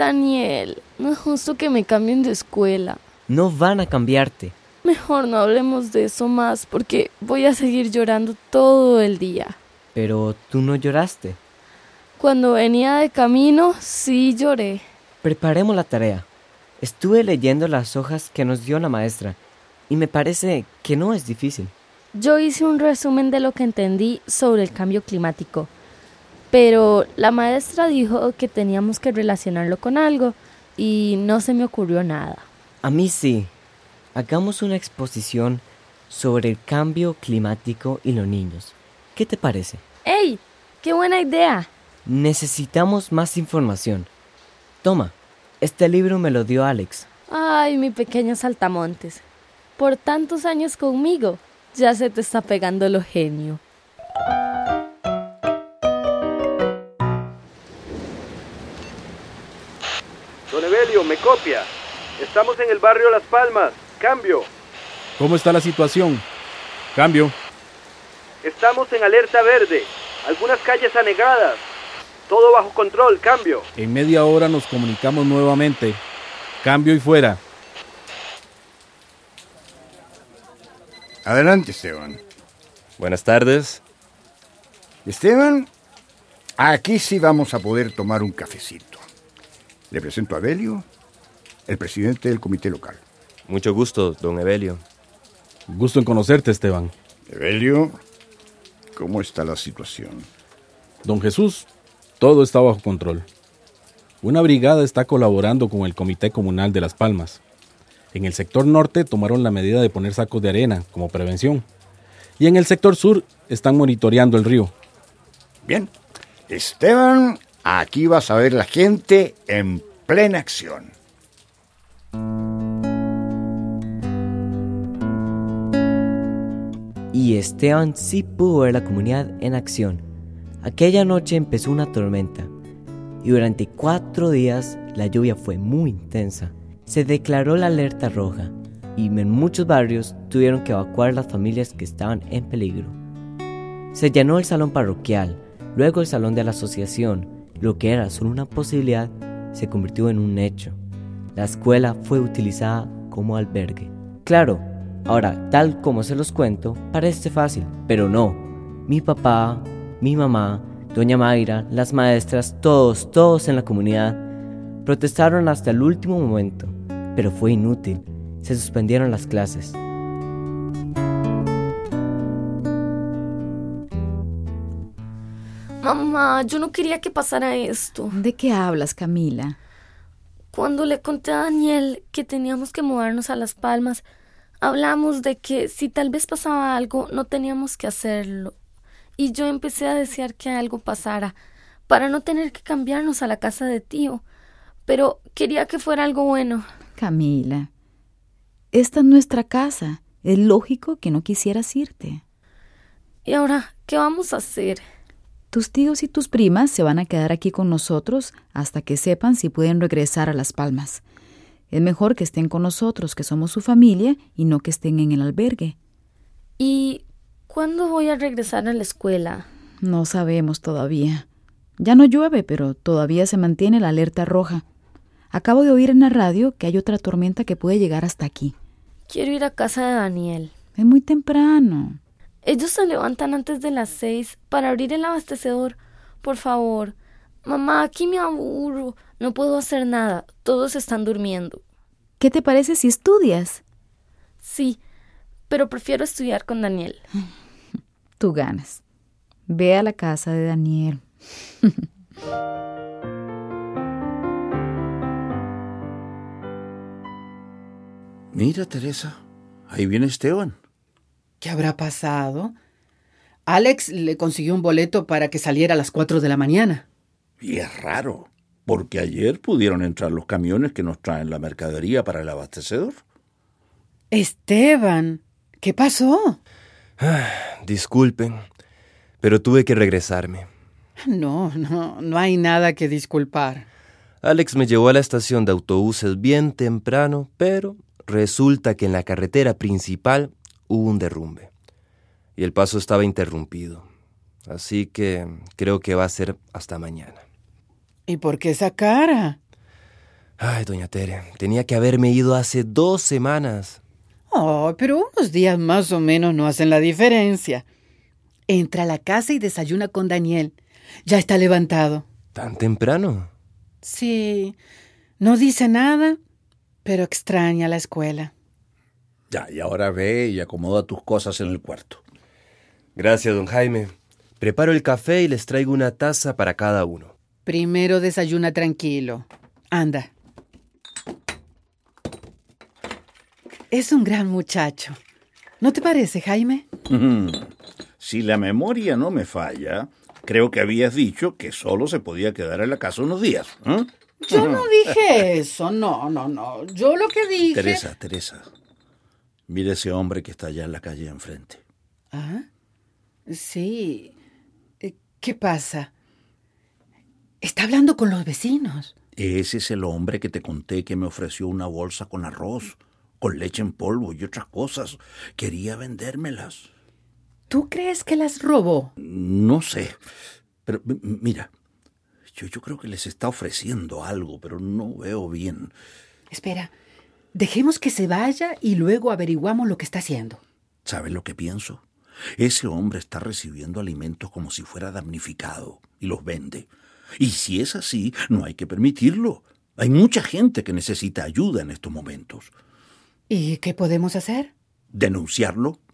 Daniel, no es justo que me cambien de escuela. No van a cambiarte. Mejor no hablemos de eso más, porque voy a seguir llorando todo el día. Pero tú no lloraste. Cuando venía de camino, sí lloré. Preparemos la tarea. Estuve leyendo las hojas que nos dio la maestra y me parece que no es difícil. Yo hice un resumen de lo que entendí sobre el cambio climático, pero la maestra dijo que teníamos que relacionarlo con algo y no se me ocurrió nada. A mí sí. Hagamos una exposición sobre el cambio climático y los niños. ¿Qué te parece? ¡Ey! ¡Qué buena idea! Necesitamos más información. Toma, este libro me lo dio Alex. Ay, mi pequeño saltamontes. Por tantos años conmigo, ya se te está pegando lo genio. Don Evelio, me copia. Estamos en el barrio Las Palmas. Cambio. ¿Cómo está la situación? Cambio. Estamos en alerta verde. Algunas calles anegadas. Todo bajo control. Cambio. En media hora nos comunicamos nuevamente. Cambio y fuera. Adelante, Esteban. Buenas tardes. Esteban, aquí sí vamos a poder tomar un cafecito. Le presento a Evelio, el presidente del comité local. Mucho gusto, don Evelio. Gusto en conocerte, Esteban. Evelio, ¿cómo está la situación? Don Jesús, todo está bajo control. Una brigada está colaborando con el Comité Comunal de Las Palmas. En el sector norte tomaron la medida de poner sacos de arena como prevención. Y en el sector sur están monitoreando el río. Bien. Esteban, aquí vas a ver la gente en plena acción. Y Esteban sí pudo ver la comunidad en acción. Aquella noche empezó una tormenta y durante 4 días la lluvia fue muy intensa. Se declaró la alerta roja y en muchos barrios tuvieron que evacuar las familias que estaban en peligro. Se llenó el salón parroquial, luego el salón de la asociación. Lo que era solo una posibilidad se convirtió en un hecho. La escuela fue utilizada como albergue. Claro, ahora tal como se los cuento, parece fácil, pero no. Mi papá, mi mamá, doña Mayra, las maestras, todos en la comunidad protestaron hasta el último momento, pero fue inútil. Se suspendieron las clases. Mamá, yo no quería que pasara esto. ¿De qué hablas, Camila? Cuando le conté a Daniel que teníamos que mudarnos a Las Palmas, hablamos de que si tal vez pasaba algo, no teníamos que hacerlo. Y yo empecé a desear que algo pasara, para no tener que cambiarnos a la casa de tío. Pero quería que fuera algo bueno. Camila, esta es nuestra casa. Es lógico que no quisieras irte. ¿Y ahora qué vamos a hacer? Tus tíos y tus primas se van a quedar aquí con nosotros hasta que sepan si pueden regresar a Las Palmas. Es mejor que estén con nosotros, que somos su familia, y no que estén en el albergue. ¿Y cuándo voy a regresar a la escuela? No sabemos todavía. Ya no llueve, pero todavía se mantiene la alerta roja. Acabo de oír en la radio que hay otra tormenta que puede llegar hasta aquí. Quiero ir a casa de Daniel. Es muy temprano. Ellos se levantan antes de las 6 para abrir el abastecedor. Por favor. Mamá, aquí me aburro. No puedo hacer nada. Todos están durmiendo. ¿Qué te parece si estudias? Sí, pero prefiero estudiar con Daniel. Tú ganas. Ve a la casa de Daniel. Mira, Teresa, ahí viene Esteban. ¿Qué habrá pasado? Alex le consiguió un boleto para que saliera a las 4 de la mañana. Y es raro, porque ayer pudieron entrar los camiones que nos traen la mercadería para el abastecedor. Esteban, ¿qué pasó? Disculpen, pero tuve que regresarme. No hay nada que disculpar. Alex me llevó a la estación de autobuses bien temprano, pero resulta que en la carretera principal hubo un derrumbe y el paso estaba interrumpido. Así que creo que va a ser hasta mañana. ¿Y por qué esa cara? Ay, doña Tere, tenía que haberme ido hace 2 semanas. Oh, pero unos días más o menos no hacen la diferencia. Entra a la casa y desayuna con Daniel. Ya está levantado. ¿Tan temprano? Sí, no dice nada, pero extraña la escuela. Ya, y ahora ve y acomoda tus cosas en el cuarto. Gracias, don Jaime. Preparo el café y les traigo una taza para cada uno. Primero desayuna tranquilo. Anda. Es un gran muchacho. ¿No te parece, Jaime? Si la memoria no me falla, creo que habías dicho que solo se podía quedar en la casa unos días. Yo no dije eso, no. Yo lo que dije... Teresa, mira ese hombre que está allá en la calle enfrente. ¿Ah? Sí. ¿Qué pasa? Está hablando con los vecinos. Ese es el hombre que te conté que me ofreció una bolsa con arroz, con leche en polvo y otras cosas. Quería vendérmelas. ¿Tú crees que las robó? No sé, pero mira, yo creo que les está ofreciendo algo, pero no veo bien. Espera, dejemos que se vaya y luego averiguamos lo que está haciendo. ¿Sabes lo que pienso? Ese hombre está recibiendo alimentos como si fuera damnificado y los vende. Y si es así, no hay que permitirlo. Hay mucha gente que necesita ayuda en estos momentos. ¿Y qué podemos hacer? Denunciarlo